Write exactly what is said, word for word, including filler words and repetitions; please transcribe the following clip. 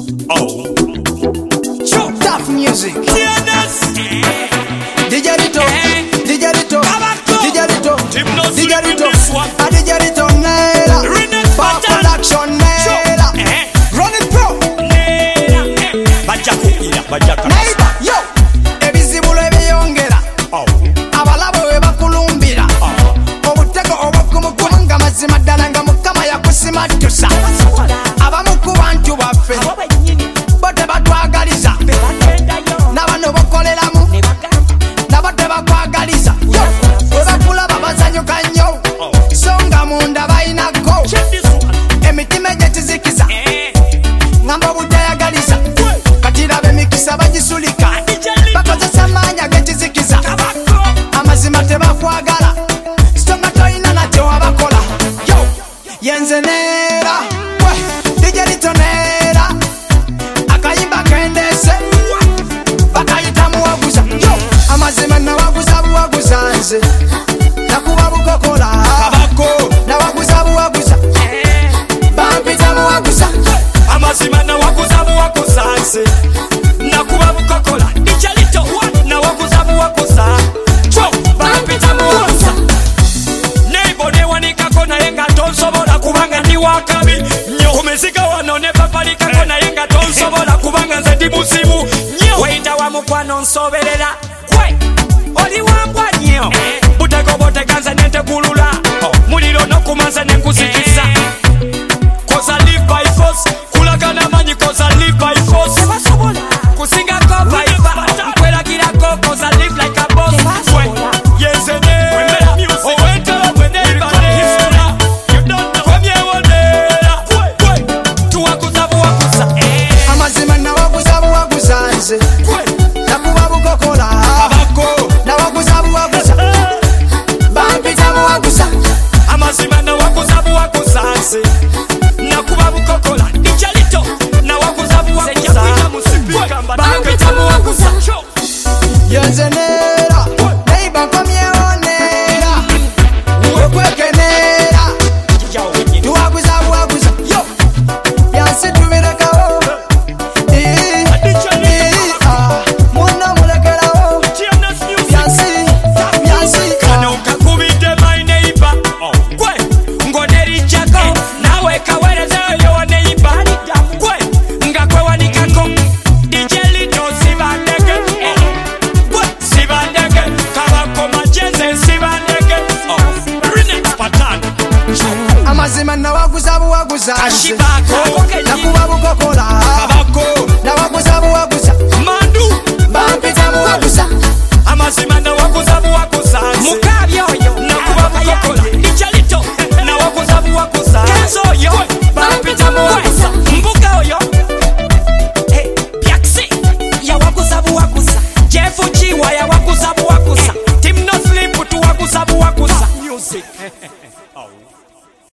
Oh. Chop tough music. Digerito, digerito, digerito, digerito. A digerito nela. Power production nela. Run it pro. Bajako ira, bajaka. Neighbor, yo. Ebizibulo ebiyongera. Oh. Abalabo we bakulumbira. Obutego obukumukumu nga mazima ddala nga Mukama yakusimattusa. Abamu ku bantu baffe bo tebatwagaliza, n'abano bokoleramu nabo tebakwagaliza. Bwe bakulaba bazanyuka nnyo so nga munda balinako emitima egyekizikiza ngamba obutayagaliza. Kati laba emikisa bagisulika bakozesa amaanyi ag'ekizikiza. Amazima tebakwagala so nga tolina nakyo wabakola. Yo yenze neera digerito neera akayimba kendese bakayita muwaguza. Yo amazima nawaguza buwaguza nze nakuba bukokola Kabako. nawaguza buwaguza bampita muwaguza. Amazima na wakuza buwakuza nze nakuba bukokola ichalito na wakuza buwakuza cho bampita muwakuza. Neighbor ne wanikako naye nga tonsobola kubanga ndi wakabi nnyo. Kumiziga wano ne bapalikako naye nga tonsobola kubanga nze ndi musibu nnyo. Weyita wa mukwano nsoberera kwe oli wambwa nnyo. Butego botega nze nentegulula muliro nokumanze nenkuzikiza. Cause I live by force. Kulagana manyi cause I live by force. Kusingako vibe nkwelagirako cause I live like a boss. Yes and owentera bweneibaleera kwemyewonera tuwakuza buwakuza. Amazima nawaguza buwaguza nze nakuba bukokola Kabako. nawaguza buwaguza bampita muwaguza. Amazima nawakuza buwakuza nze nakuba bukokola ichalito nawakuza buwakuza bampita muwakuza. yenze neera neighbor nkomyewo neera wekwekeneera tuwaguza buwaguza. Yo yansi tubirekawo Ii, ii, ah, muno mulekerawo yansi yansi Kano kakubidde my neighbor gwe ngonerijjako nawe kaweerezeeyo wa neighbor gwe nga kwewanikako dijelito sibandege gwe sibandege kabako majenze sibandege Remix pattern amazima nawaguza buwaguza nze Kashibako nakuba bukokola kabako nawaguza buwaguza mandu bampita muwaguza. amazima nawakuza buwakuza mukabya oyo nakuba bukokola dijelito nawakuza buwakuza kenzo oyo